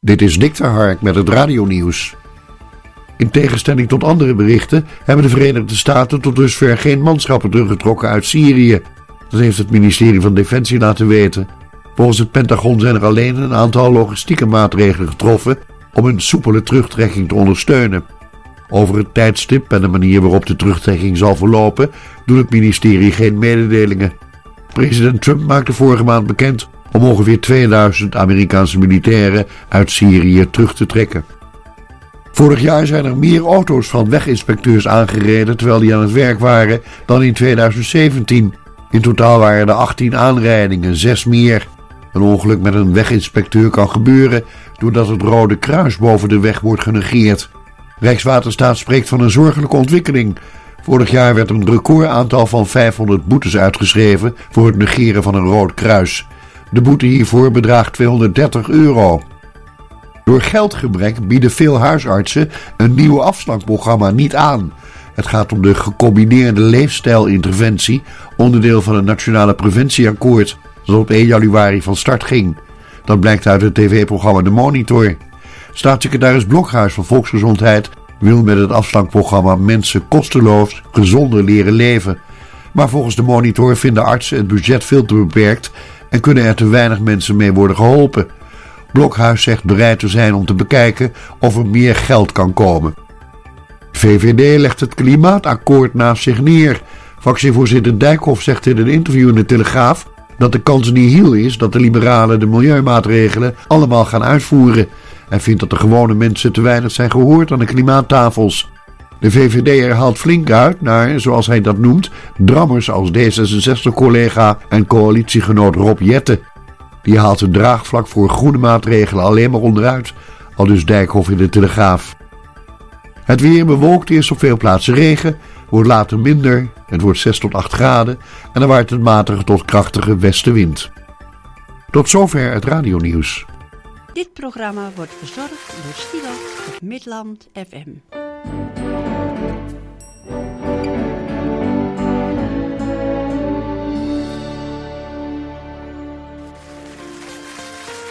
Dit is Dick ter Hark met het radionieuws. In tegenstelling tot andere berichten hebben de Verenigde Staten tot dusver geen manschappen teruggetrokken uit Syrië. Dat heeft het ministerie van Defensie laten weten. Volgens het Pentagon zijn er alleen een aantal logistieke maatregelen getroffen om een soepele terugtrekking te ondersteunen. Over het tijdstip en de manier waarop de terugtrekking zal verlopen doet het ministerie geen mededelingen. President Trump maakte vorige maand bekend om ongeveer 2000 Amerikaanse militairen uit Syrië terug te trekken. Vorig jaar zijn er meer auto's van weginspecteurs aangereden terwijl die aan het werk waren dan in 2017. In totaal waren er 18 aanrijdingen, 6 meer. Een ongeluk met een weginspecteur kan gebeuren doordat het Rode Kruis boven de weg wordt genegeerd. Rijkswaterstaat spreekt van een zorgelijke ontwikkeling. Vorig jaar werd een recordaantal van 500 boetes uitgeschreven voor het negeren van een rood kruis. De boete hiervoor bedraagt €230. Door geldgebrek bieden veel huisartsen een nieuw afslankprogramma niet aan. Het gaat om de gecombineerde leefstijlinterventie, onderdeel van het Nationale Preventieakkoord, dat op 1 januari van start ging. Dat blijkt uit het tv-programma De Monitor. Staatssecretaris Blokhuis van Volksgezondheid wil met het afslankprogramma mensen kosteloos gezonder leren leven. Maar volgens De Monitor vinden artsen het budget veel te beperkt en kunnen er te weinig mensen mee worden geholpen. Blokhuis zegt bereid te zijn om te bekijken of er meer geld kan komen. VVD legt het klimaatakkoord naast zich neer. Fractievoorzitter Dijkhoff zegt in een interview in de Telegraaf dat de kans nihil is dat de liberalen de milieumaatregelen allemaal gaan uitvoeren. Hij vindt dat de gewone mensen te weinig zijn gehoord aan de klimaattafels. De VVD haalt flink uit naar, zoals hij dat noemt, drammers als D66-collega en coalitiegenoot Rob Jetten. Die haalt het draagvlak voor groene maatregelen alleen maar onderuit, aldus Dijkhoff in de Telegraaf. Het weer bewolkt, eerst op veel plaatsen regen, wordt later minder, het wordt 6 tot 8 graden en dan waait het matige tot krachtige westenwind. Tot zover het radionieuws. Dit programma wordt verzorgd door Stiwak op Midland FM.